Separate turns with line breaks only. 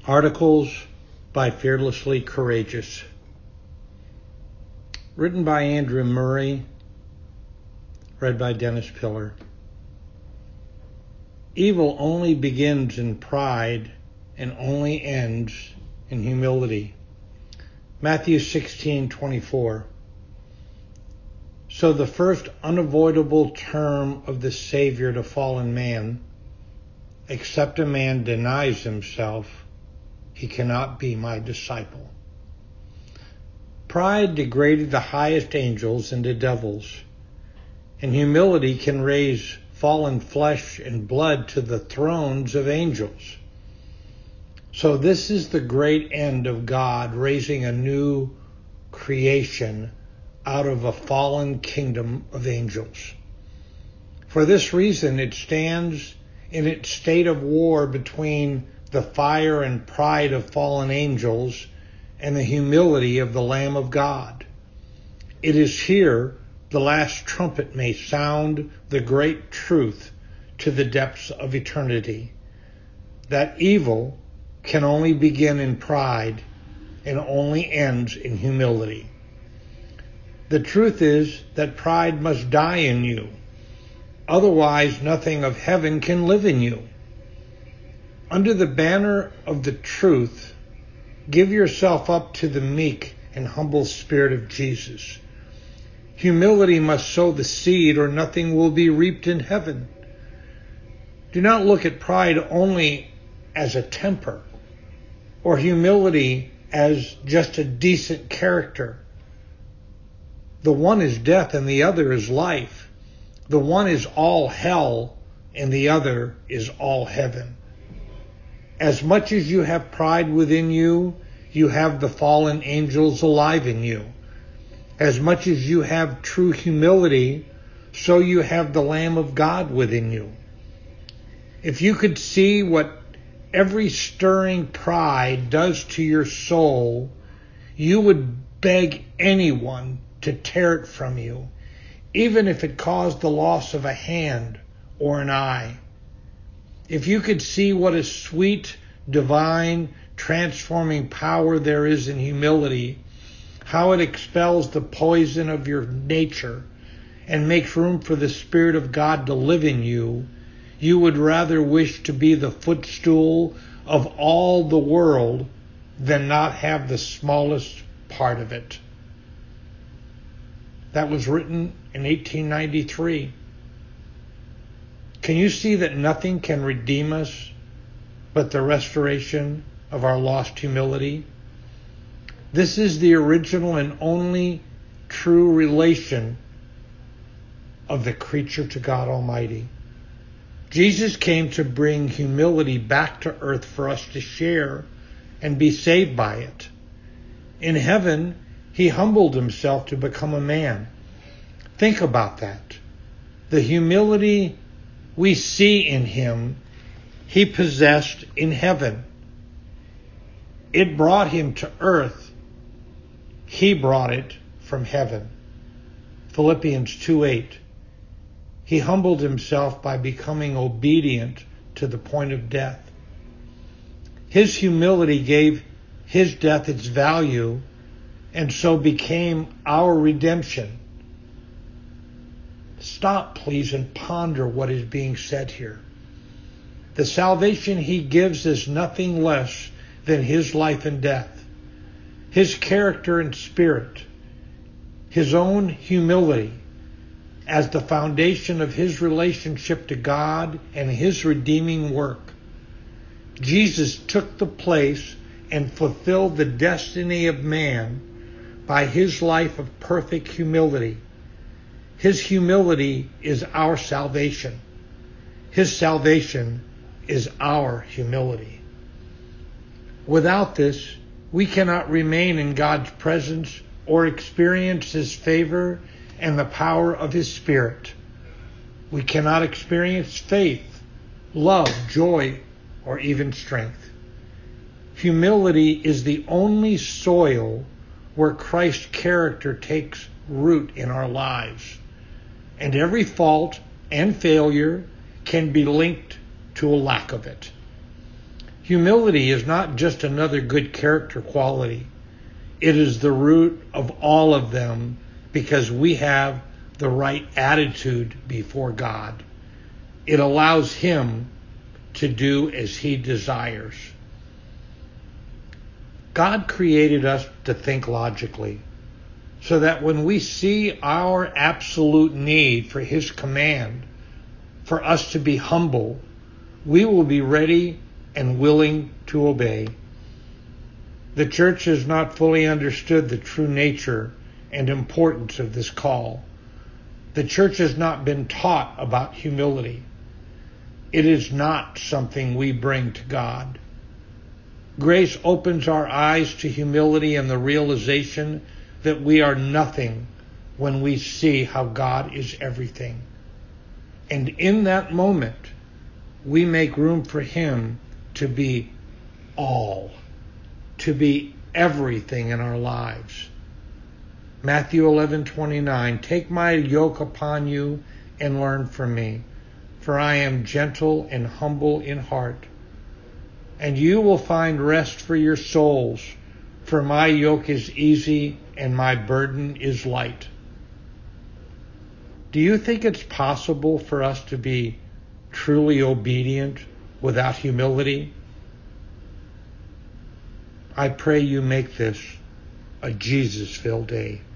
Articles by Fearlessly Courageous. Written by Andrew Murray. Read by Dennis Pillar. Evil only begins in pride and only ends in humility. Matthew 16:24. So the first unavoidable term of the Savior to fallen man, except a man denies himself, he cannot be my disciple. Pride degraded the highest angels into devils, and humility can raise fallen flesh and blood to the thrones of angels. So this is the great end of God, raising a new creation out of a fallen kingdom of angels. For this reason, it stands in its state of war between the fire and pride of fallen angels and the humility of the Lamb of God. It is here the last trumpet may sound the great truth to the depths of eternity, that evil can only begin in pride and only ends in humility. The truth is that pride must die in you. Otherwise, nothing of heaven can live in you. Under the banner of the truth, give yourself up to the meek and humble spirit of Jesus. Humility must sow the seed, or nothing will be reaped in heaven. Do not look at pride only as a temper, or humility as just a decent character. The one is death and the other is life. The one is all hell and the other is all heaven. As much as you have pride within you, you have the fallen angels alive in you. As much as you have true humility, so you have the Lamb of God within you. If you could see what every stirring pride does to your soul, you would beg anyone to tear it from you, even if it caused the loss of a hand or an eye. If you could see what a sweet, divine, transforming power there is in humility, how it expels the poison of your nature and makes room for the Spirit of God to live in you, you would rather wish to be the footstool of all the world than not have the smallest part of it. That was written in 1893. Can you see that nothing can redeem us but the restoration of our lost humility? This is the original and only true relation of the creature to God Almighty. Jesus came to bring humility back to earth for us to share and be saved by it. In heaven, he humbled himself to become a man. Think about that. The humility we see in him, he possessed in heaven. It brought him to earth. He brought it from heaven. Philippians 2:8. He humbled himself by becoming obedient to the point of death. His humility gave his death its value, and so became our redemption. Stop, please, and ponder what is being said here. The salvation he gives is nothing less than his life and death, his character and spirit, his own humility as the foundation of his relationship to God and his redeeming work. Jesus took the place and fulfilled the destiny of man by his life of perfect humility. His humility is our salvation. His salvation is our humility. Without this, we cannot remain in God's presence or experience his favor and the power of his Spirit. We cannot experience faith, love, joy, or even strength. Humility is the only soil where Christ's character takes root in our lives, and every fault and failure can be linked to a lack of it. Humility is not just another good character quality. It is the root of all of them because we have the right attitude before God. It allows Him to do as He desires. God created us to think logically, so that when we see our absolute need for His command, for us to be humble, we will be ready and willing to obey. The church has not fully understood the true nature and importance of this call. The church has not been taught about humility. It is not something we bring to God. Grace opens our eyes to humility and the realization that we are nothing when we see how God is everything. And in that moment, we make room for Him to be all, to be everything in our lives. Matthew 11:29, take my yoke upon you and learn from me, for I am gentle and humble in heart, and you will find rest for your souls, for my yoke is easy and my burden is light. Do you think it's possible for us to be truly obedient without humility? I pray you make this a Jesus-filled day.